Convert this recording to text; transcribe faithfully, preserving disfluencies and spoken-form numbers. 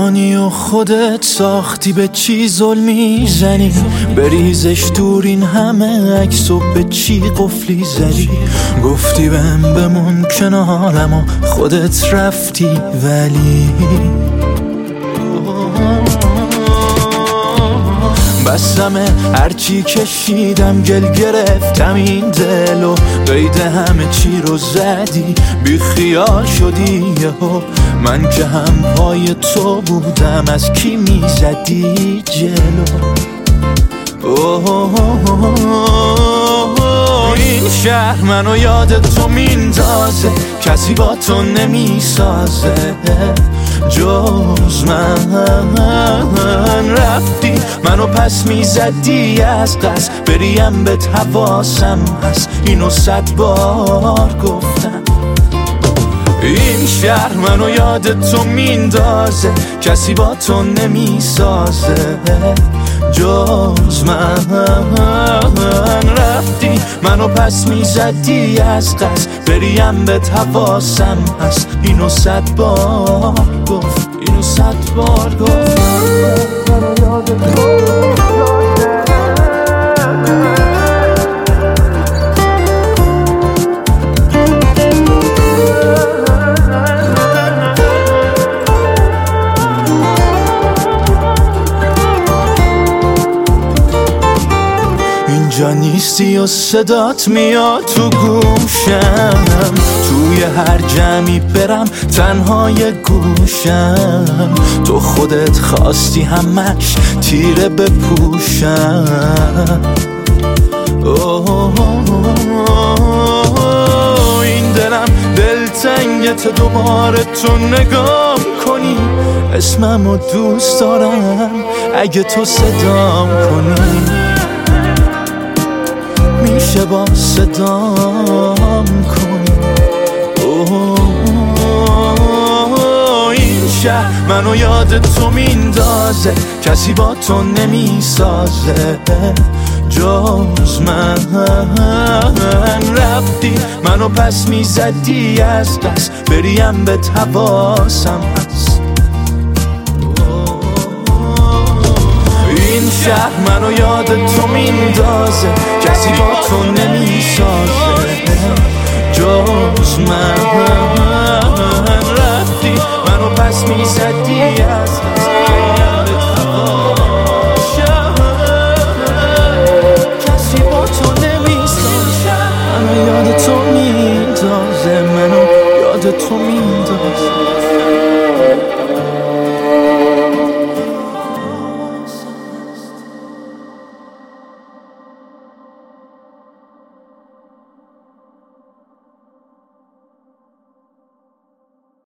جهانی و خودت ساختی، به چی ظلمی زنی؟ بریزش دور این همه عکس و به چی قفلی زدی؟ گفتی بهم بمون کنارم و خودت رفتی، ولی بسمه هرچی کشیدم گل گرفتم این دل و قید همه چی رو زدی، بی خیال شدی یهو. من که هم پای تو بودم، از کی میزدی جلو؟ این شهر منو یاد تو میندازه، کسی با تو نمیسازه جز من. رفتی منو پس میزدی از قصد، بریم به حواسم هست، اینو صد بار گفتم. این شهر منو یاد تو میندازه، کسی با تو نمیسازه جز من. رفتی منو پس میزدی از قصد، بریم به حواسم هست، اینو صد بار گفت، اینو صد بار گفت. اینجا نیستی و صدات میاد تو گوشم، توی هر جمعی برم تنهای گوشم. تو خودت خواستی همش تیره بپوشم. این دلم دلتنگت دوباره تو نگام کنی، اسممو دوست دارم اگه تو صدام کنی. میشه با صدام کنی. این شهر منو یاد تو میندازه، کسی با تو نمیسازه جز من. رفتی منو پس میزدی از دست، بریم به حواسم هست. این شهر منو یاد تو میندازه، کسی با تو نمیسازه جز من. رفتی منو پس میزدی از دست، کسی با تو نمیسازه. منو یاد تو میندازه، منو یاد تو میندازه.